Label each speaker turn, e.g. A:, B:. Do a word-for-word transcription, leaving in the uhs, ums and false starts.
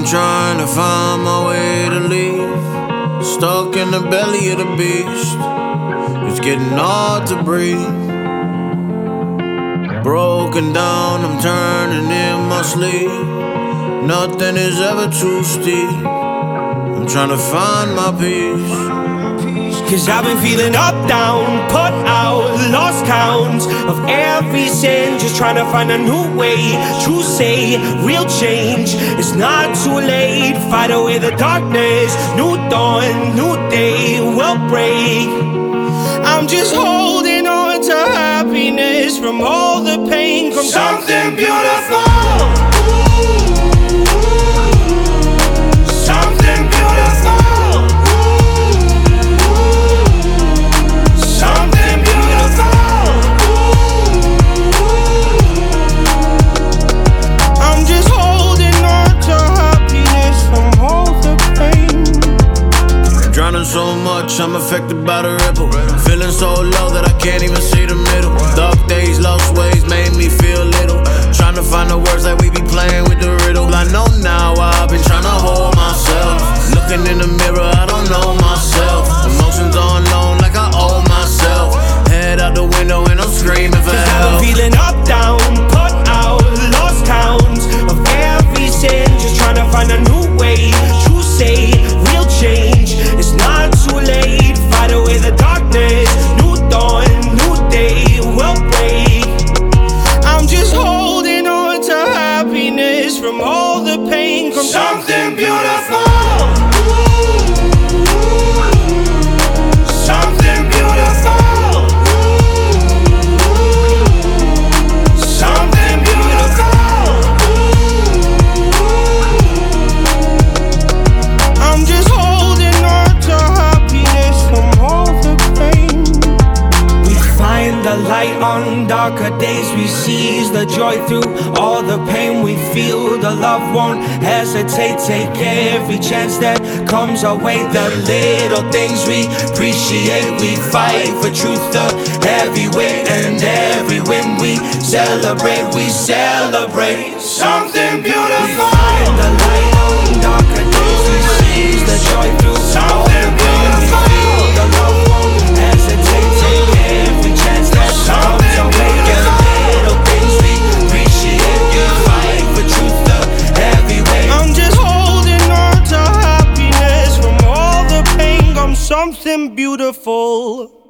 A: been trying to find my way to leave, stuck in the belly of the beast. It's getting hard to breathe. Broken down, I'm turning in my sleep. Nothing is ever too steep. I'm trying to find my peace.
B: Cause I've been feeling up, down, put out, lost count of every sin. Just trying to find a new way to say real change. It's not too late, fight away the darkness. New dawn, new day will break. I'm just holding on to happiness from all the pain, from something beautiful.
A: So much, I'm affected by the ripple. Feeling so low that I can't even see the middle. Dark days, lost ways made me feel little. Trying to find the words that we be playing with the riddle. I know now I've been trying to hold myself. Looking in the mirror, I don't know myself. Emotions on loan like I owe myself. Head out the window and I'm screaming for help.
B: I've been feeling up, down, put out, lost count of every sin. Just trying to find a new way to say real change. It's not too late, fight away the darkness. New dawn, new day will break. I'm just holding on to happiness from all the pain, from something beautiful. Something beautiful. Something beautiful. I'm just holding on to happiness from all the pain. We find the light on darker days. We seize the joy through all the pain we feel. The love won't hesitate. Take every chance that comes our way. The little things we appreciate. We fight for truth, the heavy weight. And every win we celebrate. We celebrate something beautiful. We find the light on darker days. We seize the joy through something beautiful. The love won't hesitate. Take every chance that comes our way. The little things we appreciate. We fight for truth, the heavy weight. I'm just holding on to happiness from all the pain. I'm something beautiful.